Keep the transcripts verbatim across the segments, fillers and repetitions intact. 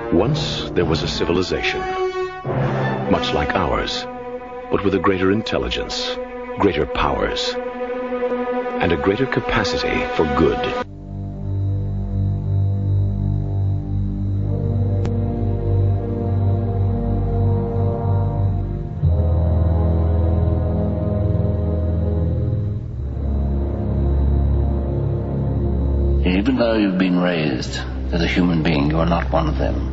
Once there was a civilization, much like ours, but with a greater intelligence, greater powers, and a greater capacity for good. Even though you've been raised as a human being, you are not one of them.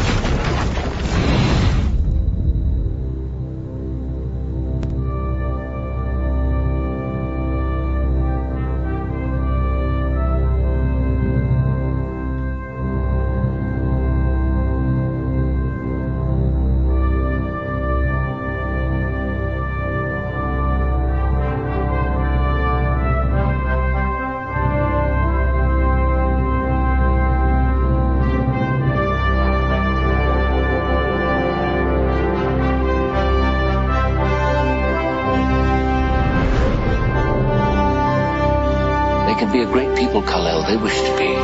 Be a great people, Kal-El, they wish to be.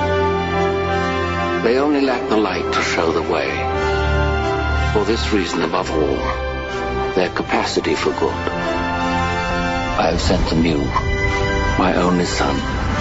They only lack the light to show the way. For this reason, above all, their capacity for good. I have sent them you, my only son.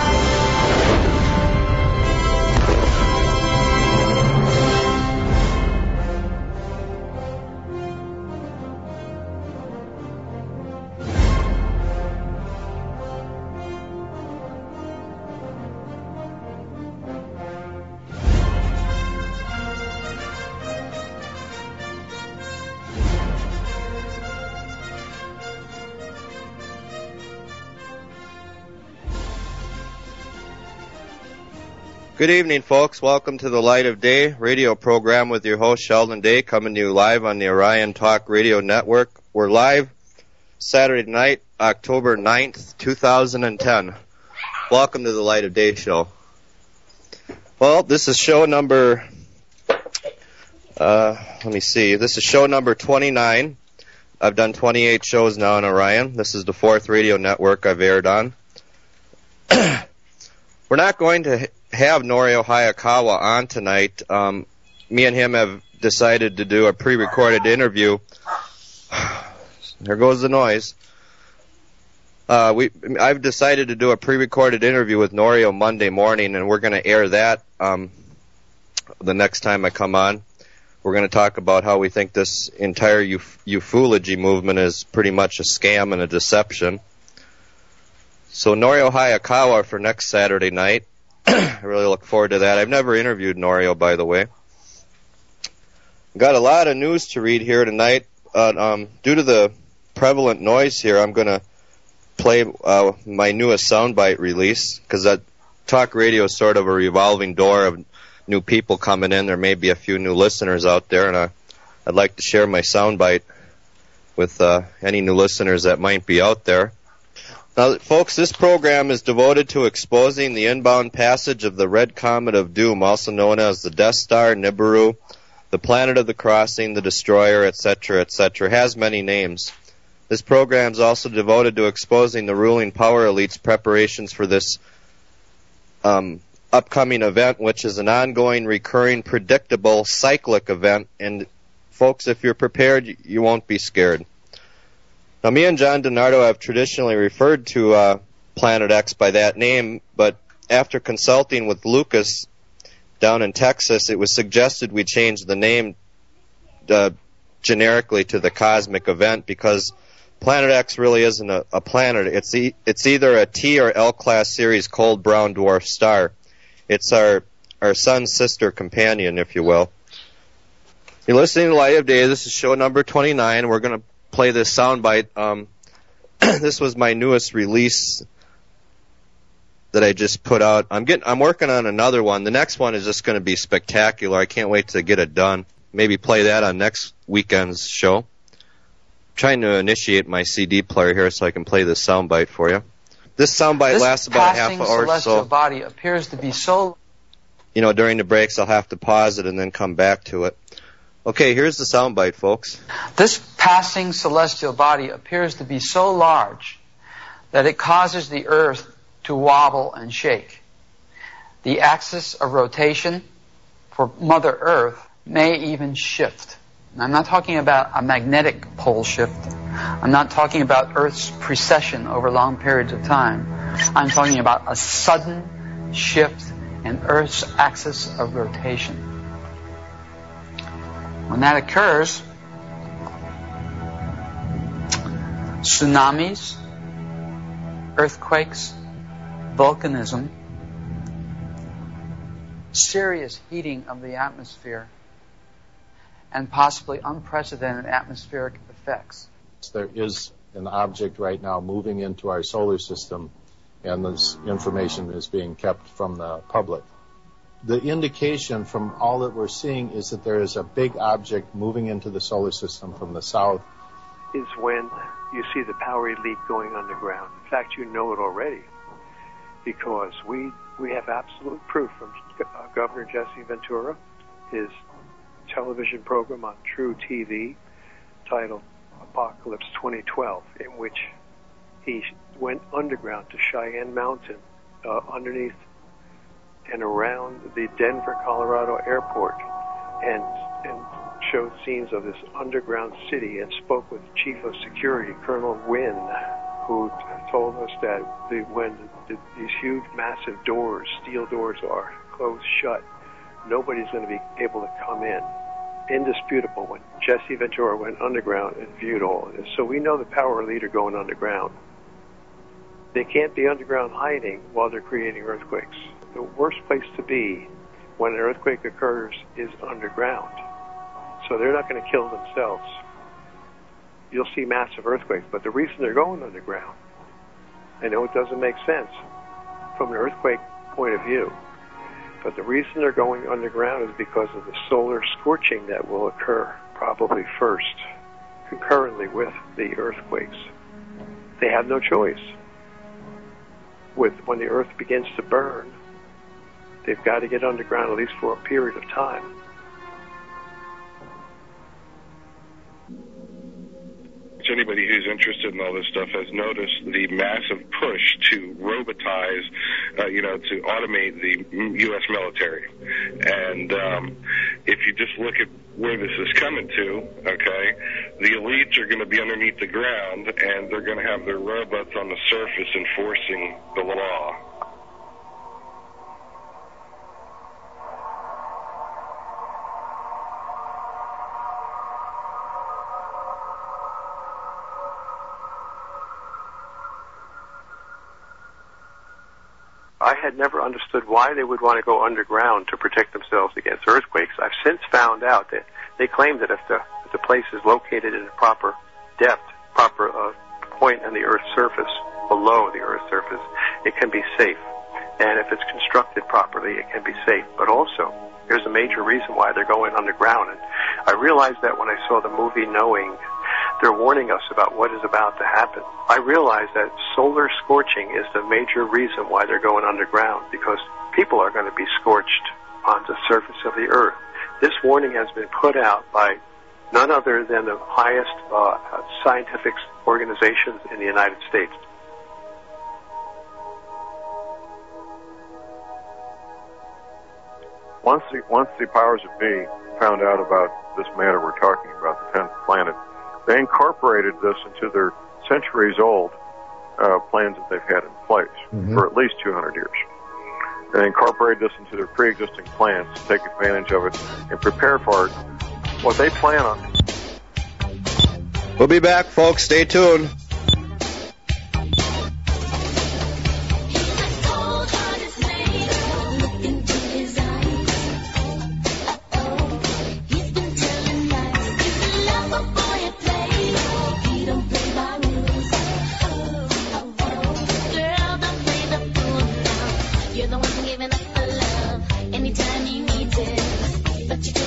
Good evening, folks. Welcome to the Light of Day radio program with your host, Sheldon Day, coming to you live on the Orion Talk Radio Network. We're live Saturday night, October ninth, two thousand ten. Welcome to the Light of Day show. Well, this is show number, uh, let me see, this is show number twenty-nine. I've done twenty-eight shows now on Orion. This is the fourth radio network I've aired on. We're not going to have Norio Hayakawa on tonight. Um, me and him have decided to do a pre-recorded interview. There goes the noise. Uh, we, I've decided to do a pre-recorded interview with Norio Monday morning, and we're going to air that um, the next time I come on. We're going to talk about how we think this entire uf- ufology movement is pretty much a scam and a deception. So Norio Hayakawa for next Saturday night. I really look forward to that. I've never interviewed Norio, by the way. Got a lot of news to read here tonight. Uh, um, due to the prevalent noise here, I'm going to play uh, my newest soundbite release, because that talk radio is sort of a revolving door of new people coming in. There may be a few new listeners out there, and I, I'd like to share my soundbite with uh, any new listeners that might be out there. Now, folks, this program is devoted to exposing the inbound passage of the Red Comet of Doom, also known as the Death Star, Nibiru, the Planet of the Crossing, the Destroyer, et cetera, et cetera. It has many names. This program is also devoted to exposing the ruling power elite's preparations for this um, upcoming event, which is an ongoing, recurring, predictable, cyclic event. And, folks, if you're prepared, you won't be scared. Now, me and John DiNardo have traditionally referred to uh, Planet X by that name, but after consulting with Lucas down in Texas, it was suggested we change the name uh, generically to the Cosmic Event, because Planet X really isn't a, a planet. It's e- it's either a T or L-class series cold brown dwarf star. It's our, our sun's sister companion, if you will. You're listening to Light of Day. This is show number twenty-nine. We're going to play this soundbite. Um, this was my newest release that I just put out. I'm getting, I'm working on another one. The next one is just going to be spectacular. I can't wait to get it done. Maybe play that on next weekend's show. I'm trying to initiate my C D player here so I can play this soundbite for you. This soundbite lasts about a half an hour or so. This body appears to be so. You know, during the breaks I'll have to pause it and then come back to it. Okay, here's the soundbite, folks. This passing celestial body appears to be so large that it causes the Earth to wobble and shake. The axis of rotation for Mother Earth may even shift. And I'm not talking about a magnetic pole shift. I'm not talking about Earth's precession over long periods of time. I'm talking about a sudden shift in Earth's axis of rotation. When that occurs, tsunamis, earthquakes, volcanism, serious heating of the atmosphere, and possibly unprecedented atmospheric effects. There is an object right now moving into our solar system, and this information is being kept from the public. The indication from all that we're seeing is that there is a big object moving into the solar system from the south. Is when you see the power elite going underground. In fact, you know it already, because we we have absolute proof from uh, Governor Jesse Ventura, his television program on True T V titled Apocalypse twenty twelve, in which he went underground to Cheyenne Mountain, uh, underneath and around the Denver, Colorado airport, and and showed scenes of this underground city, and spoke with Chief of Security, Colonel Wynn, who t- told us that the, when the, the, these huge, massive doors, steel doors are closed shut, nobody's going to be able to come in. Indisputable when Jesse Ventura went underground and viewed all of this. So we know the power elite are going underground. They can't be underground hiding while they're creating earthquakes. The worst place to be when an earthquake occurs is underground. So they're not going to kill themselves. You'll see massive earthquakes, but the reason they're going underground, I know it doesn't make sense from an earthquake point of view, but the reason they're going underground is because of the solar scorching that will occur probably first, concurrently with the earthquakes. They have no choice. With when the earth begins to burn, they've got to get underground at least for a period of time. Anybody who's interested in all this stuff has noticed the massive push to robotize, uh, you know, to automate the U S military. And um, if you just look at where this is coming to, okay, the elites are going to be underneath the ground, and they're going to have their robots on the surface enforcing the law. I had never understood why they would want to go underground to protect themselves against earthquakes. I've since found out that they claim that if the, if the place is located in a proper depth, proper uh, point on the Earth's surface, below the Earth's surface, it can be safe. And if it's constructed properly, it can be safe. But also, there's a major reason why they're going underground. And I realized that when I saw the movie Knowing, they're warning us about what is about to happen. I realize that solar scorching is the major reason why they're going underground, because people are going to be scorched on the surface of the earth. This warning has been put out by none other than the highest uh, scientific organizations in the United States. Once the, once the powers that be found out about this matter we're talking about, the tenth planet, they incorporated this into their centuries-old uh, plans that they've had in place mm-hmm. for at least two hundred years. They incorporated this into their pre-existing plans to take advantage of it and prepare for it. What they plan on. We'll be back, folks. Stay tuned.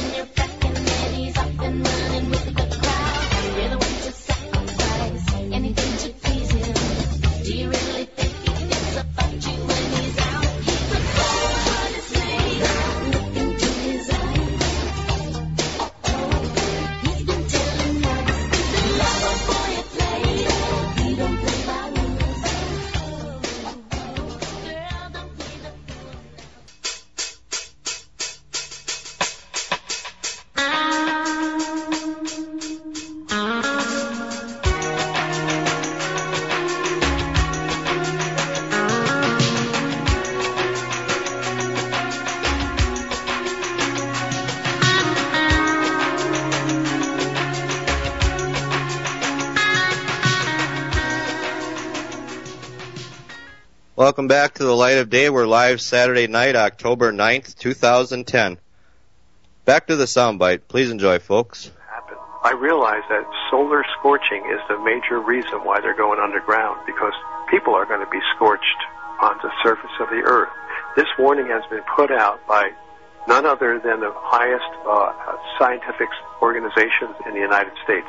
Anything Welcome back to the Light of Day. We're live Saturday night, October ninth, two thousand ten. Back to the soundbite. Please enjoy, folks. I realize that solar scorching is the major reason why they're going underground, because people are going to be scorched on the surface of the earth. This warning has been put out by none other than the highest uh, scientific organizations in the United States.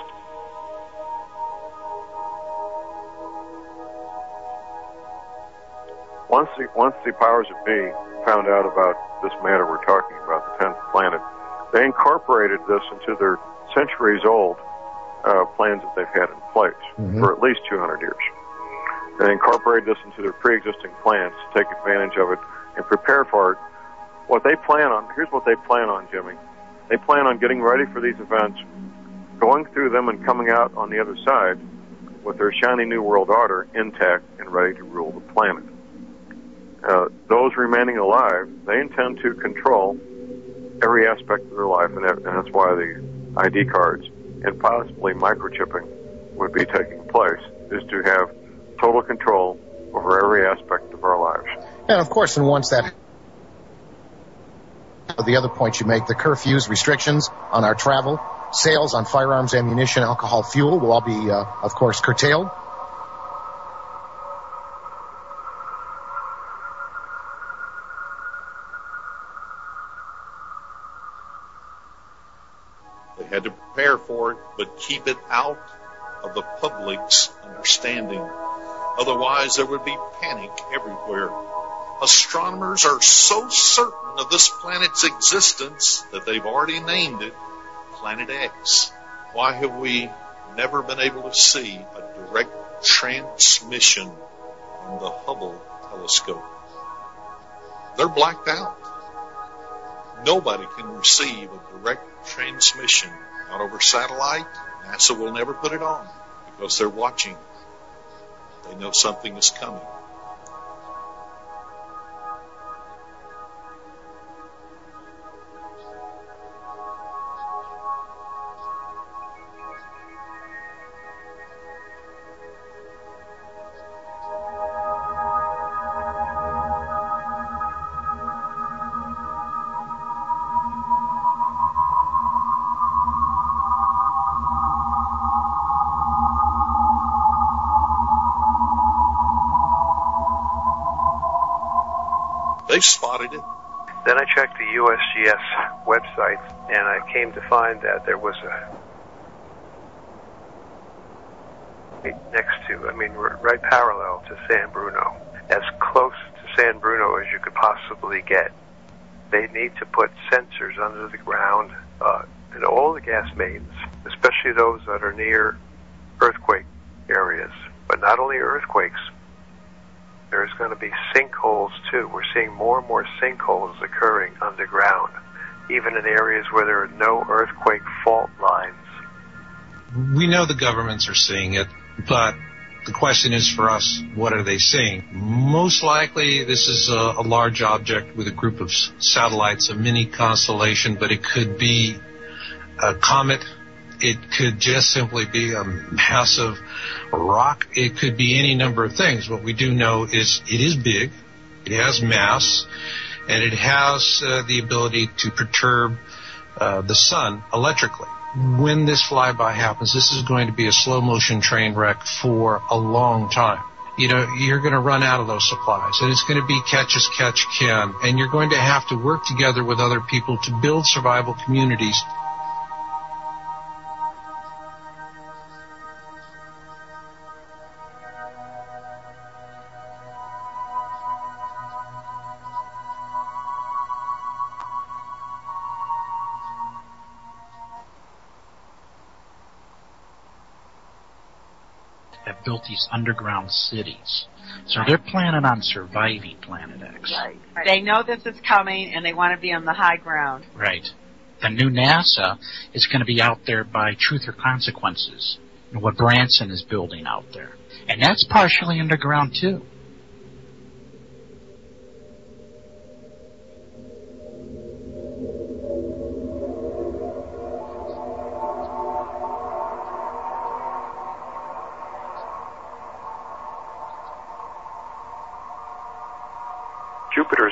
Once the, once the powers that be found out about this matter we're talking about, the tenth planet, they incorporated this into their centuries-old uh, plans that they've had in place mm-hmm. for at least two hundred years. They incorporated this into their pre-existing plans to take advantage of it and prepare for it. What they plan on, here's what they plan on, Jimmy. They plan on getting ready for these events, going through them and coming out on the other side with their shiny new world order intact and ready to rule the planet. Uh, those remaining alive, they intend to control every aspect of their life, and, that, and that's why the I D cards and possibly microchipping would be taking place, is to have total control over every aspect of our lives. And of course, and once that, the other points you make, the curfews, restrictions on our travel, sales on firearms, ammunition, alcohol, fuel will all be, uh, of course, curtailed. Had to prepare for it, but keep it out of the public's understanding. Otherwise, there would be panic everywhere. Astronomers are so certain of this planet's existence that they've already named it Planet X. Why have we never been able to see a direct transmission on the Hubble telescope? They're blacked out. Nobody can receive a direct transmission out over satellite. NASA will never put it on because they're watching. They know something is coming. They spotted it. Then I checked the U S G S website, and I came to find that there was a next to, I mean, right parallel to San Bruno, as close to San Bruno as you could possibly get. They need to put sensors under the ground uh, in all the gas mains, especially those that are near earthquake areas. But not only earthquakes, there's going to be sinkholes too. We're seeing more and more sinkholes occurring underground, even in areas where there are no earthquake fault lines. We know the governments are seeing it, but the question is for us, what are they seeing? Most likely this is a, a large object with a group of satellites, a mini constellation, but it could be a comet. It could just simply be a massive rock. It could be any number of things. What we do know is it is big, it has mass, and it has uh, the ability to perturb uh, the sun electrically. When this flyby happens, this is going to be a slow-motion train wreck for a long time. You know, you're going to run out of those supplies, and it's going to be catch as catch can, and you're going to have to work together with other people to build survival communities. Have built these underground cities. So they're planning on surviving Planet X. Right. They know this is coming, and they want to be on the high ground. Right. The new NASA is going to be out there by Truth or Consequences, what Branson is building out there. And that's partially underground, too.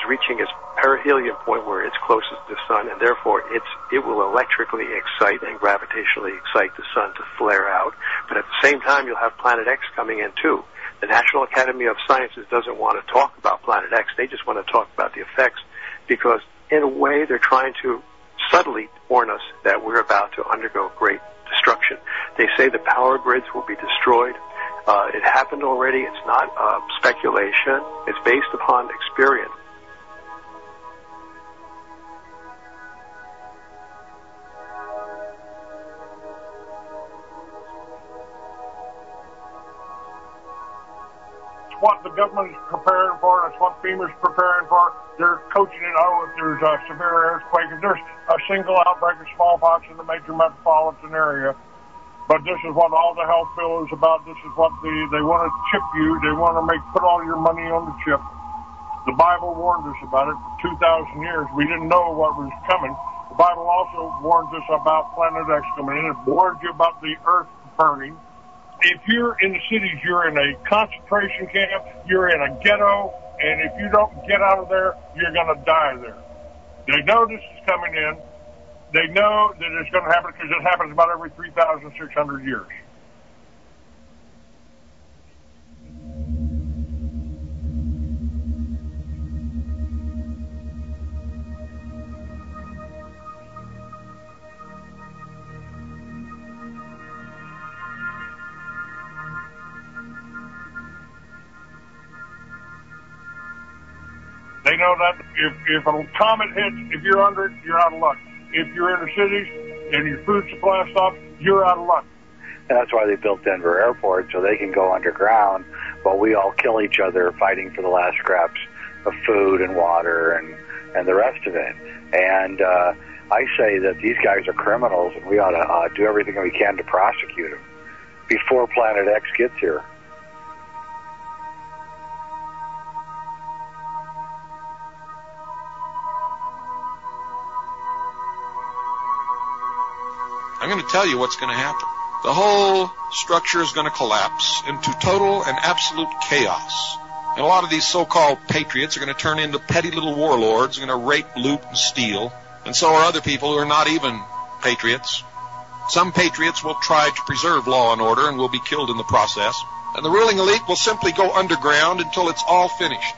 reaching its perihelion point where it's closest to the sun, and therefore it's it will electrically excite and gravitationally excite the sun to flare out. But at the same time, you'll have Planet X coming in too. The National Academy of Sciences doesn't want to talk about Planet X. They just want to talk about the effects, because in a way they're trying to subtly warn us that we're about to undergo great destruction. They say the power grids will be destroyed. Uh, it happened already. It's not uh, speculation. It's based upon experience. What the government is preparing for, that's what FEMA's preparing for. They're coaching it. Oh, if there's a severe earthquake, if there's a single outbreak of smallpox in the major metropolitan area. But this is what all the health bill is about. This is what the, they want to chip you. They want to make put all your money on the chip. The Bible warned us about it for two thousand years. We didn't know what was coming. The Bible also warns us about Planet X coming in. It warns you about the earth burning. If you're in the cities, you're in a concentration camp, you're in a ghetto, and if you don't get out of there, you're going to die there. They know this is coming in. They know that it's going to happen because it happens about every three thousand six hundred years. They know that if, if a comet hits, if you're under it, you're out of luck. If you're in the cities and your food supply stops, you're out of luck. And that's why they built Denver Airport, so they can go underground while we all kill each other fighting for the last scraps of food and water and, and the rest of it. And uh, I say that these guys are criminals, and we ought to uh, do everything we can to prosecute them before Planet X gets here. I'm going to tell you what's going to happen. The whole structure is going to collapse into total and absolute chaos. And a lot of these so-called patriots are going to turn into petty little warlords, going to rape, loot, and steal. And so are other people who are not even patriots. Some patriots will try to preserve law and order and will be killed in the process. And the ruling elite will simply go underground until it's all finished.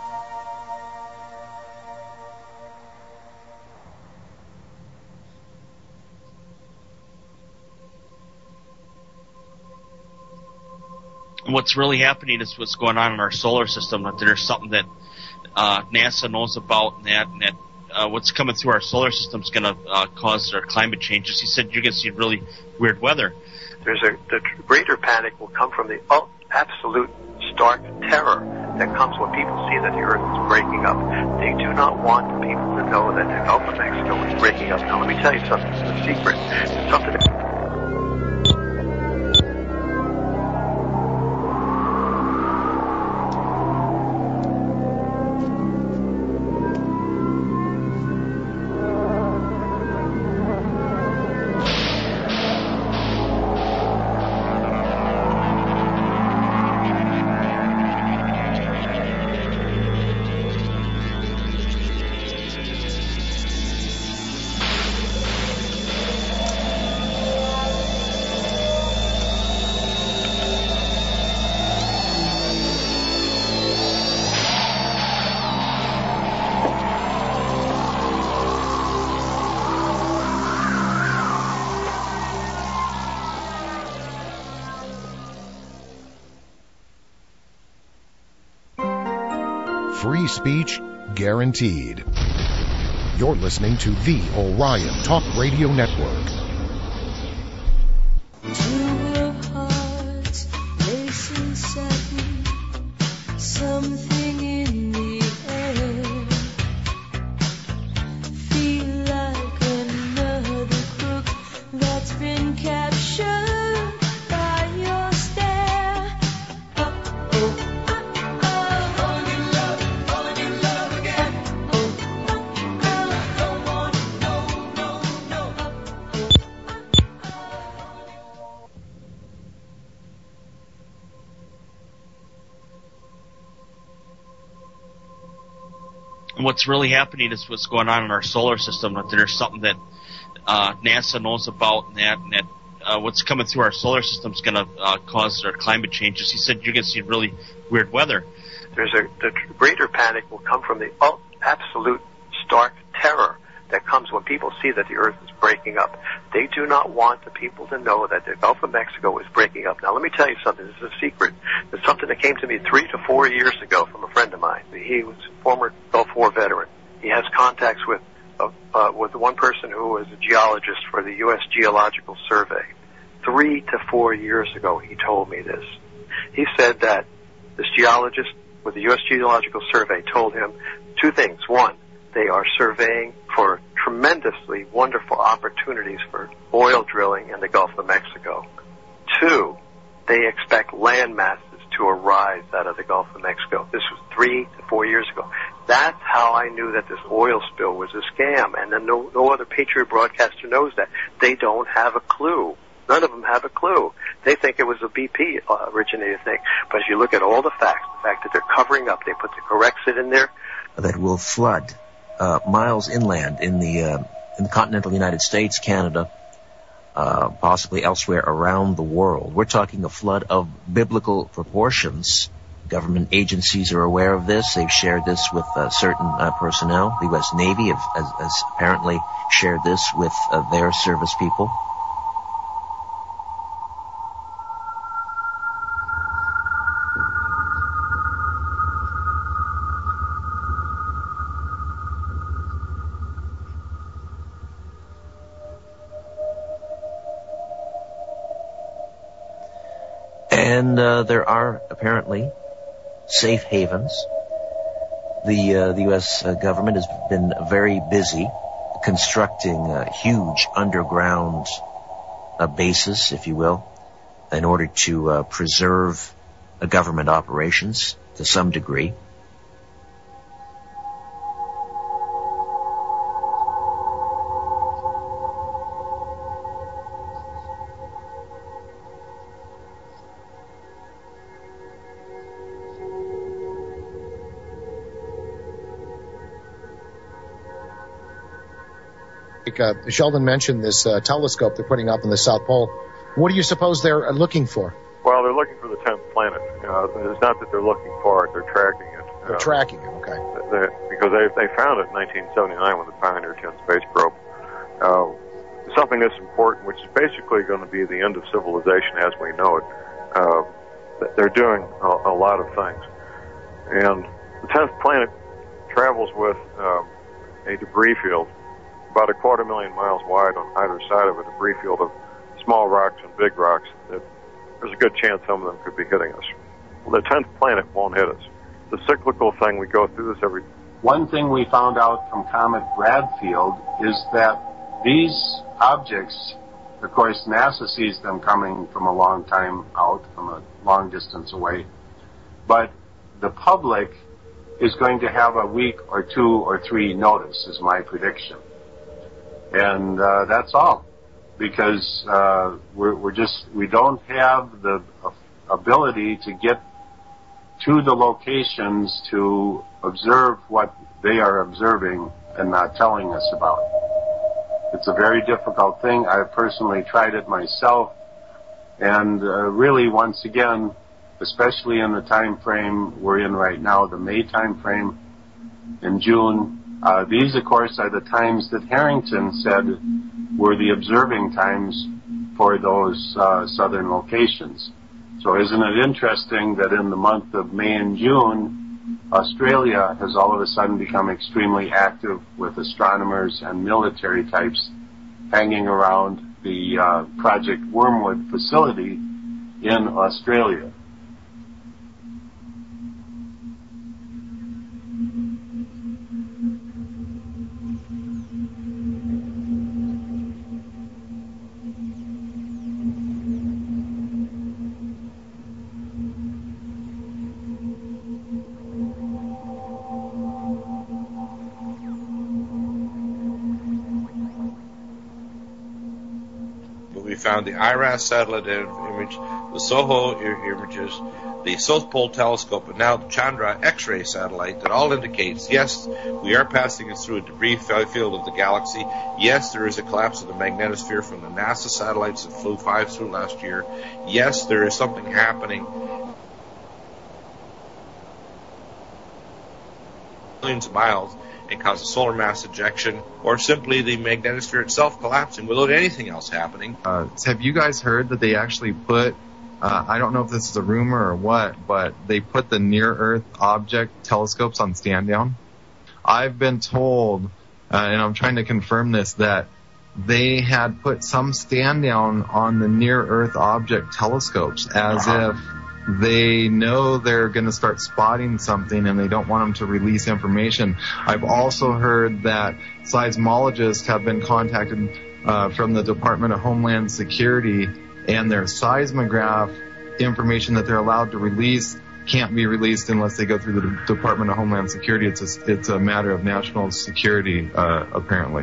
What's really happening is what's going on in our solar system, that there's something that uh, NASA knows about, and that, and that uh, what's coming through our solar system is going to uh, cause our climate changes. He said you're going to see really weird weather. There's a the greater panic will come from the oh, absolute stark terror that comes when people see that the earth is breaking up. They do not want people to know that the Gulf of Mexico is breaking up. Now, let me tell you something. It's a secret. It's something that Free speech guaranteed. You're listening to the Orion Talk Radio Network. Two of hearts racing sudden, something in the air. Feel like another crook that's been captured by your stare. Uh-oh. And what's really happening is what's going on in our solar system. That there's something that uh, NASA knows about, and that, and that uh, what's coming through our solar system is going to uh, cause our climate changes. He said you're going to see really weird weather. There's a the greater panic will come from the oh, absolute stark terror that comes when people see that the Earth is breaking up. They do not want the people to know that the Gulf of Mexico is breaking up. Now, let me tell you something. This is a secret. It's something that came to me three to four years ago from a friend of mine. He was a former Gulf War veteran. He has contacts with uh, uh, with one person who was a geologist for the U S Geological Survey. Three to four years ago, he told me this. He said that this geologist with the U S Geological Survey told him two things. One, they are surveying for tremendously wonderful opportunities for oil drilling in the Gulf of Mexico. Two, they expect land masses to arise out of the Gulf of Mexico. This was three to four years ago. That's how I knew that this oil spill was a scam, and then no, no other Patriot broadcaster knows that. They don't have a clue. None of them have a clue. They think it was a B P uh, originated thing. But if you look at all the facts, the fact that they're covering up, they put the Corexit in there. That will flood uh, miles inland in the uh, in the continental United States, Canada, uh, possibly elsewhere around the world. We're talking a flood of biblical proportions. Government agencies are aware of this. They've shared this with uh, certain uh, personnel. The U S Navy have, has, has apparently shared this with uh, their service people. And uh, there are apparently safe havens. The uh, the U S uh, government has been very busy constructing uh, huge underground uh, bases, if you will, in order to uh, preserve uh, government operations to some degree. Uh, Sheldon mentioned this uh, telescope they're putting up in the South Pole. What do you suppose they're uh, looking for? Well, they're looking for the tenth planet. Uh, it's not that they're looking for it; they're tracking it. They're uh, tracking it, okay? They, because they they found it in nineteen seventy-nine with the Pioneer ten space probe. Uh, something that's important, which is basically going to be the end of civilization as we know it. Uh, they're doing a, a lot of things, and the tenth planet travels with um, a debris field about a quarter million miles wide on either side of a debris field of small rocks and big rocks. That there's a good chance some of them could be hitting us. Well, the tenth planet won't hit us. It's a cyclical thing. We go through this every... One thing we found out from Comet Bradfield is that these objects, of course, NASA sees them coming from a long time out, from a long distance away, but the public is going to have a week or two or three notice, is my prediction. And uh, that's all, because uh, we're, we're just we don't have the ability to get to the locations to observe what they are observing and not telling us about. It's a very difficult thing. I've personally tried it myself, and uh, really, once again, especially in the time frame we're in right now, the May time frame, in June. Uh, these, of course, are the times that Harrington said were the observing times for those uh, southern locations. So isn't it interesting that in the month of May and June, Australia has all of a sudden become extremely active with astronomers and military types hanging around the uh, Project Wormwood facility in Australia. we found the I R A S satellite image, the SOHO images, the South Pole Telescope, and now the Chandra X-ray satellite that all indicates, yes, we are passing through a debris field of the galaxy. Yes, there is a collapse of the magnetosphere from the NASA satellites that flew five through last year. Yes, there is something happening millions of miles and cause a solar mass ejection, or simply the magnetosphere itself collapsing without anything else happening. Uh, have you guys heard that they actually put, uh, I don't know if this is a rumor or what, but they put the near-Earth object telescopes on stand-down? I've been told, uh, and I'm trying to confirm this, that they had put some stand-down on the near-Earth object telescopes as uh-huh. if they know they're going to start spotting something and they don't want them to release information. I've also heard that seismologists have been contacted uh, from the Department of Homeland Security, and their seismograph information that they're allowed to release can't be released unless they go through the Department of Homeland Security. It's a, it's a matter of national security, uh, apparently.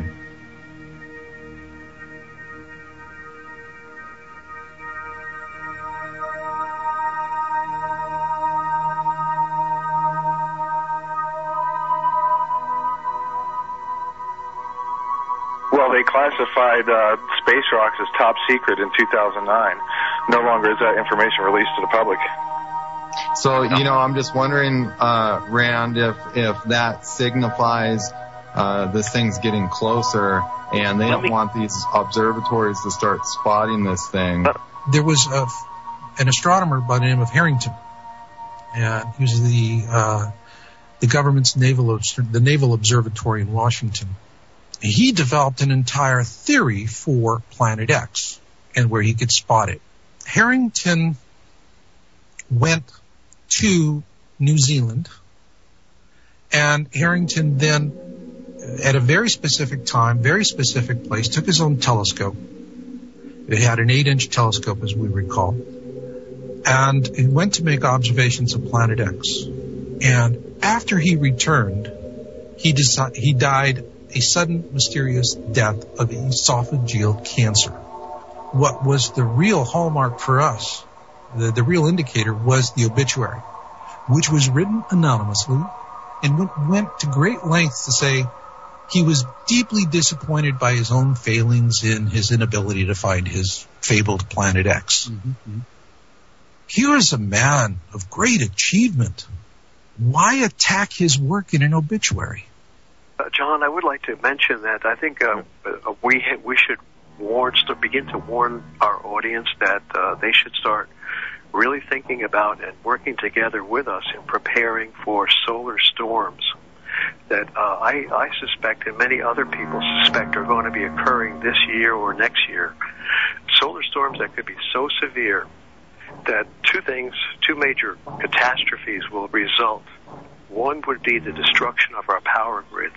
Well, they classified uh, space rocks as top secret in two thousand nine. No longer is that information released to the public. So, you know, I'm just wondering, uh, Rand, if, if that signifies uh, this thing's getting closer and they don't want these observatories to start spotting this thing. There was a, an astronomer by the name of Harrington, and he was the uh, the government's naval the Naval Observatory in Washington. He developed an entire theory for Planet X and where he could spot it. Harrington went to New Zealand, and Harrington then, at a very specific time, very specific place, took his own telescope. It had an eight-inch telescope, as we recall, and he went to make observations of Planet X. And after he returned, he decided, he died a sudden, mysterious death of esophageal cancer. What was the real hallmark for us, the, the real indicator, was the obituary, which was written anonymously and went, went to great lengths to say he was deeply disappointed by his own failings in his inability to find his fabled Planet X. Mm-hmm. Here is a man of great achievement. Why attack his work in an obituary? Uh, John, I would like to mention that I think uh, uh, we ha- we should warn, start, begin to warn our audience that uh, they should start really thinking about and working together with us in preparing for solar storms that uh, I, I suspect and many other people suspect are going to be occurring this year or next year. Solar storms that could be so severe that two things, two major catastrophes will result. One would be the destruction of our power grids,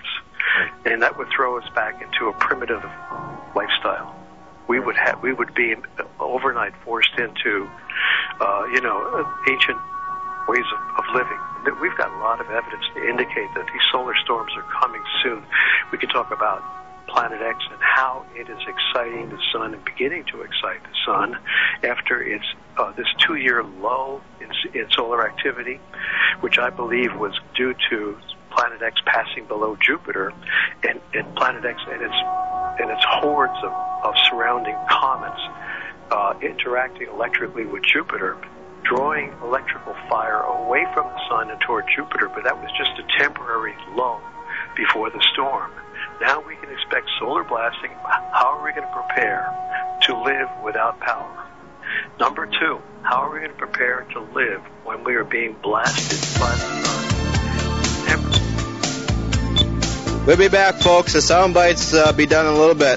and that would throw us back into a primitive lifestyle. We would have, we would be overnight forced into, uh, you know, ancient ways of, of living. We've got a lot of evidence to indicate that these solar storms are coming soon. We can talk about Planet X and how it is exciting the sun and beginning to excite the sun after its uh, this two-year lull in, in solar activity, which I believe was due to Planet X passing below Jupiter, and, and Planet X and its and its hordes of, of surrounding comets uh, interacting electrically with Jupiter, drawing electrical fire away from the sun and toward Jupiter. But that was just a temporary lull before the storm. Now we can expect solar blasting. How are we going to prepare to live without power? Number two, how are we going to prepare to live when we are being blasted by the sun? We'll be back, folks. The sound bites uh, be done in a little bit.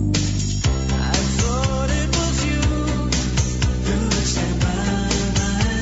Bye.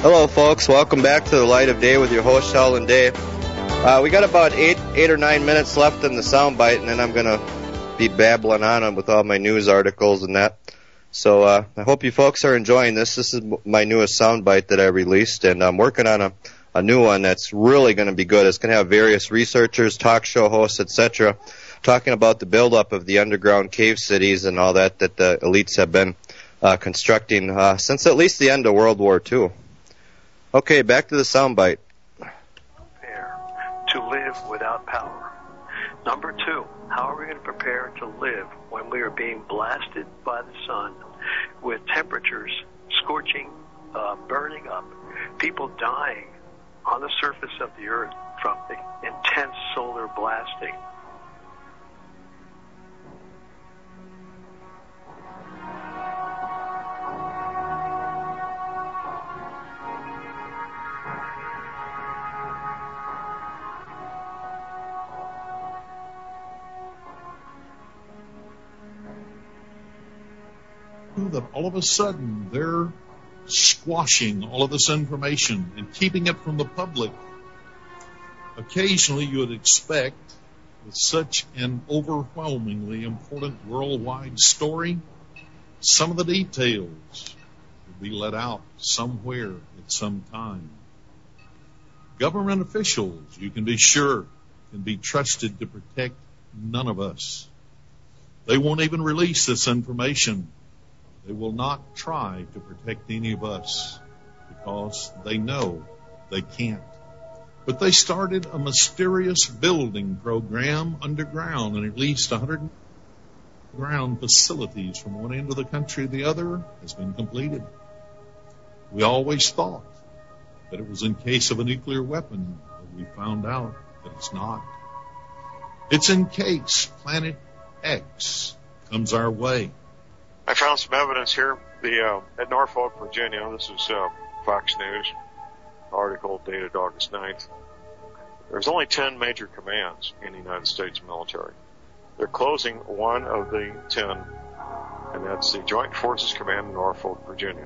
Hello, folks. Welcome back to the Light of Day with your host, Sheldon Day. Uh, we got about eight, eight or nine minutes left in the soundbite, and then I'm going to be babbling on with all my news articles and that. So uh, I hope you folks are enjoying this. This is my newest soundbite that I released, and I'm working on a, a new one that's really going to be good. It's going to have various researchers, talk show hosts, et cetera, talking about the buildup of the underground cave cities and all that that the elites have been uh, constructing uh, since at least the end of World War Two. Okay, back to the soundbite. Prepare to live without power. Number two, how are we going to prepare to live when we are being blasted by the sun with temperatures scorching, uh, burning up, people dying on the surface of the earth from the intense solar blasting? That all of a sudden they're squashing all of this information and keeping it from the public. Occasionally you would expect, with such an overwhelmingly important worldwide story, some of the details will be let out somewhere at some time. Government officials, you can be sure, can be trusted to protect none of us. They won't even release this information. They will not try to protect any of us because they know they can't. But they started a mysterious building program underground, and at least one hundred ground facilities from one end of the country to the other has been completed. We always thought that it was in case of a nuclear weapon, but we found out that it's not. It's in case Planet X comes our way. I found some evidence here the uh, at Norfolk, Virginia. This is uh, Fox News article dated August ninth. There's only ten major commands in the United States military. They're closing one of the ten, and that's the Joint Forces Command in Norfolk, Virginia.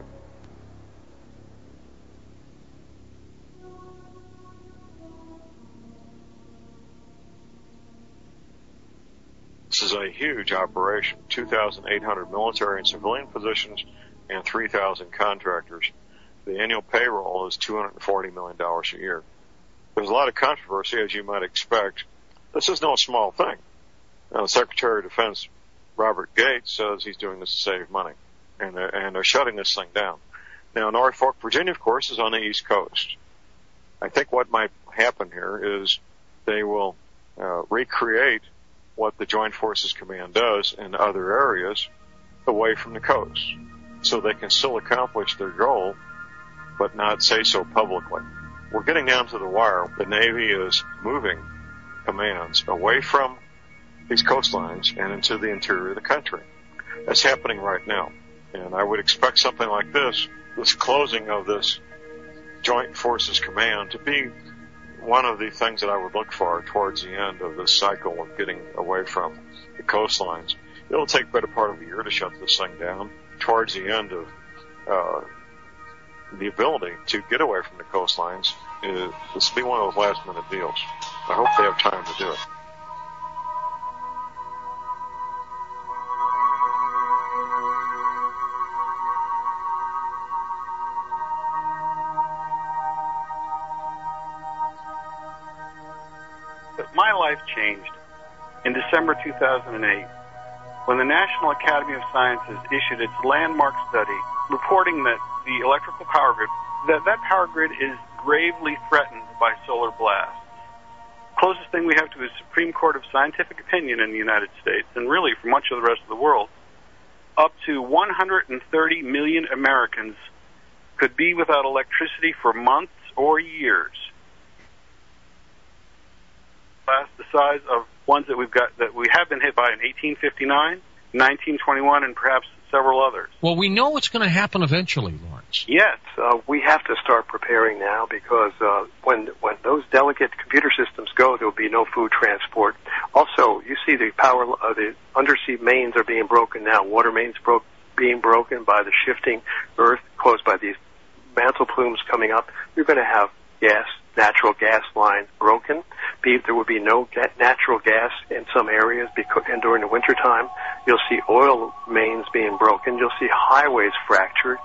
This is a huge operation, two thousand eight hundred military and civilian positions and three thousand contractors. The annual payroll is two hundred forty million dollars a year. There's a lot of controversy, as you might expect. This is no small thing. Now, the Secretary of Defense, Robert Gates, says he's doing this to save money, and they're, and they're shutting this thing down. Now, Norfolk, Virginia, of course, is on the East Coast. I think what might happen here is they will uh, recreate what the Joint Forces Command does in other areas away from the coast, so they can still accomplish their goal, but not say so publicly. We're getting down to the wire. The Navy is moving commands away from these coastlines and into the interior of the country. That's happening right now. And I would expect something like this, this closing of this Joint Forces Command, to be one of the things that I would look for towards the end of this cycle of getting away from the coastlines. It'll take better part of a year to shut this thing down. Towards the end of uh, the ability to get away from the coastlines, uh, this will be one of those last minute deals. I hope they have time to do it. My life changed in December two thousand eight when the National Academy of Sciences issued its landmark study reporting that the electrical power grid, that that power grid is gravely threatened by solar blasts. Closest thing we have to is Supreme Court of Scientific Opinion in the United States, and really for much of the rest of the world. Up to one hundred thirty million Americans could be without electricity for months or years. The size of ones that we've got, that we have been hit by in eighteen fifty-nine, nineteen twenty-one, and perhaps several others. Well, we know what's going to happen eventually, Lawrence. Yes, uh, we have to start preparing now, because uh, when when those delicate computer systems go, there will be no food transport. Also, you see the power, uh, the undersea mains are being broken now. Water mains broke, being broken by the shifting earth caused by these mantle plumes coming up, you're going to have gas, natural gas lines broken. Be, there would be no ga- natural gas in some areas, because, and during the wintertime, you'll see oil mains being broken. You'll see highways fractured.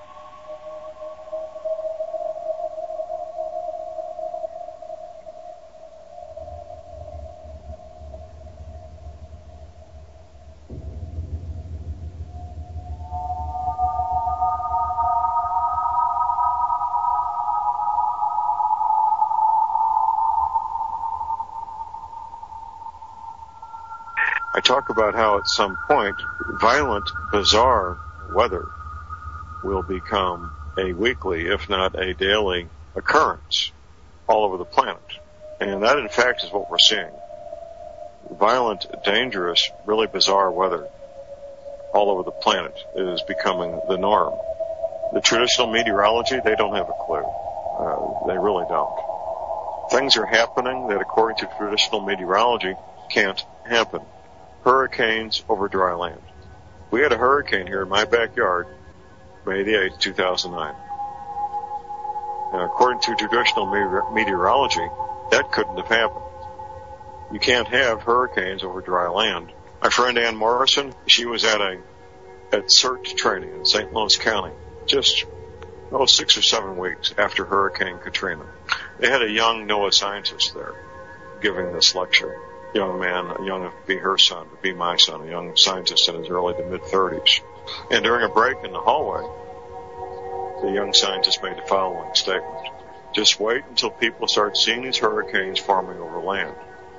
I talk about how at some point violent, bizarre weather will become a weekly, if not a daily, occurrence all over the planet. And that, in fact, is what we're seeing. Violent, dangerous, really bizarre weather all over the planet is becoming the norm. The traditional meteorology, they don't have a clue. Uh, they really don't. Things are happening that, according to traditional meteorology, can't happen. Hurricanes over dry land. We had a hurricane here in my backyard, May the eighth, two thousand nine. Now, according to traditional meteorology, that couldn't have happened. You can't have hurricanes over dry land. My friend Ann Morrison, she was at a at CERT training in Saint Louis County, just oh six or seven weeks after Hurricane Katrina. They had a young NOAA scientist there giving this lecture. Young man, a young, be her son, to be my son, a young scientist in his early to mid-thirties. And during a break in the hallway, the young scientist made the following statement. Just wait until people start seeing these hurricanes forming over land.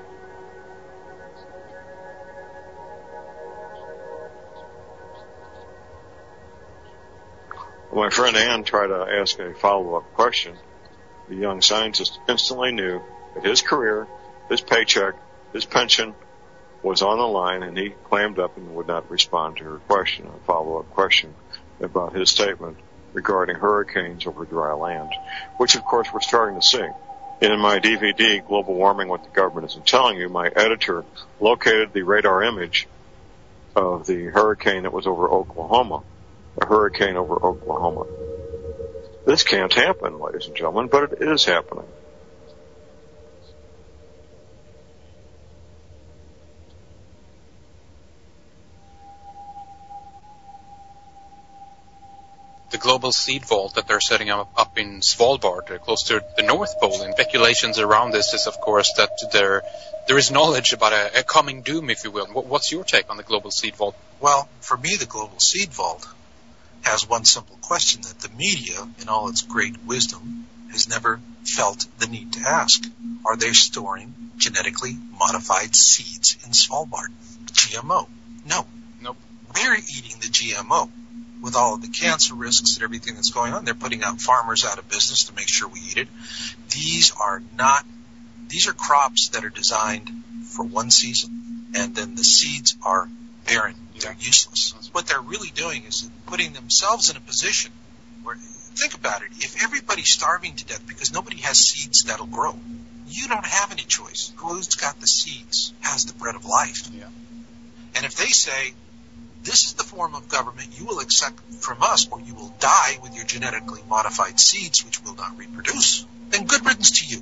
When my friend Ann tried to ask a follow-up question, the young scientist instantly knew that his career, his paycheck, his pension was on the line, and he clammed up and would not respond to her question, a follow-up question about his statement regarding hurricanes over dry land, which, of course, we're starting to see. In my D V D, Global Warming, What the Government Isn't Telling You, my editor located the radar image of the hurricane that was over Oklahoma, a hurricane over Oklahoma. This can't happen, ladies and gentlemen, but it is happening. The global seed vault that they're setting up, up in Svalbard, uh, close to the North Pole. And speculations around this is, of course, that there there is knowledge about a, a coming doom, if you will. What, what's your take on the global seed vault? Well, for me, the global seed vault has one simple question that the media, in all its great wisdom, has never felt the need to ask. Are they storing genetically modified seeds in Svalbard? G M O? No. Nope. We're eating the G M O. With all of the cancer risks and everything that's going on, they're putting out farmers out of business to make sure we eat it. These are not, these are crops that are designed for one season, and then the seeds are barren. They're useless. What they're really doing is putting themselves in a position where, think about it, if everybody's starving to death because nobody has seeds that'll grow, you don't have any choice. Who's got the seeds has the bread of life. Yeah. And if they say, this is the form of government you will accept from us, or you will die with your genetically modified seeds, which will not reproduce, then good riddance to you.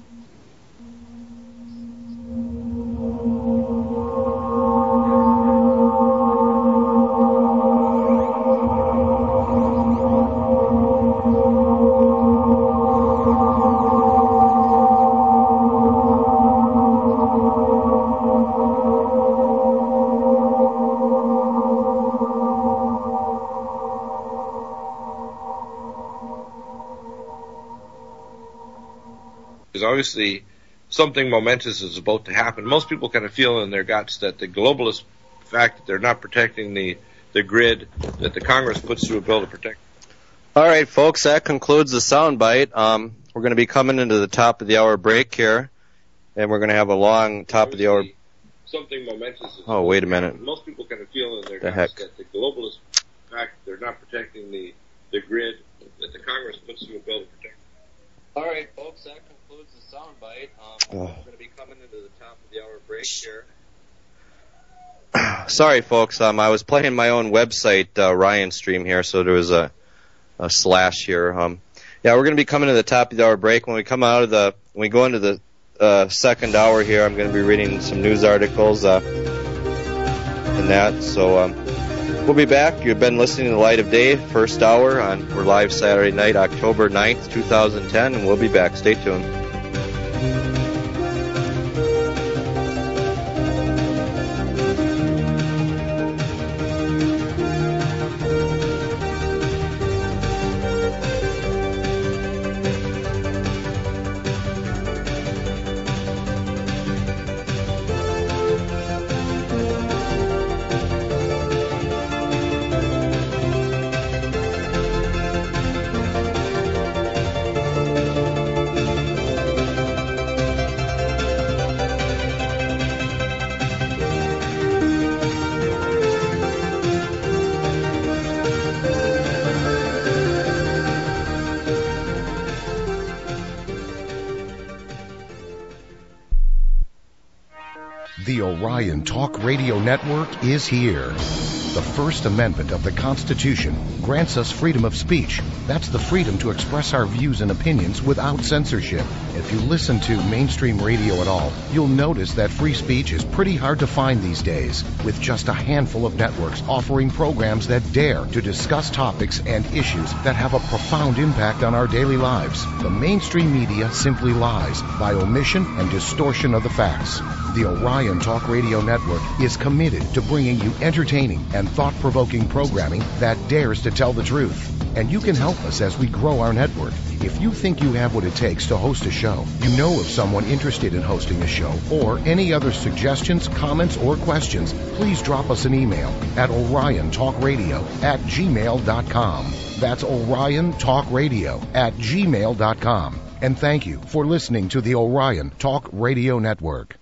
Obviously, something momentous is about to happen. Most people kind of feel in their guts that the globalist fact that they're not protecting the, the grid, that the Congress puts through a bill to protect. All right, folks, that concludes the soundbite. Um, we're going to be coming into the top of the hour break here, and we're going to have a long top Obviously, of the hour. Something momentous is Oh, wait a minute. Most people kind of feel in their the guts heck? that the globalist fact that they're not protecting the, the grid, that the Congress puts through a bill to protect. All right, folks, that concludes the soundbite. Um, Oh. We're going to be coming into the top of the hour break here. Sorry, folks. Um, I was playing my own website, uh, Ryan Stream here, so there was a, a slash here. Um, Yeah, we're going to be coming to the top of the hour break. When we come out of the, when we go into the uh, second hour here, I'm going to be reading some news articles uh, and that. So um, we'll be back. You've been listening to the Light of Day, first hour on we're live Saturday night, October ninth, twenty ten, and we'll be back. Stay tuned. The Orion Talk Radio Network is here. The First Amendment of the Constitution grants us freedom of speech. That's the freedom to express our views and opinions without censorship. If you listen to mainstream radio at all, you'll notice that free speech is pretty hard to find these days, with just a handful of networks offering programs that dare to discuss topics and issues that have a profound impact on our daily lives. The mainstream media simply lies by omission and distortion of the facts. The Orion Talk Radio Network is committed to bringing you entertaining and thought-provoking programming that dares to tell the truth. And you can help us as we grow our network. If you think you have what it takes to host a show, you know of someone interested in hosting a show, or any other suggestions, comments, or questions, please drop us an email at oriontalkradio at gmail dot com. That's oriontalkradio at gmail dot com. And thank you for listening to the Orion Talk Radio Network.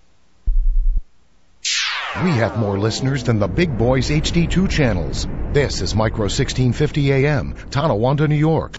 We have more listeners than the Big Boys H D two channels. This is Micro sixteen fifty A M, Tonawanda, New York.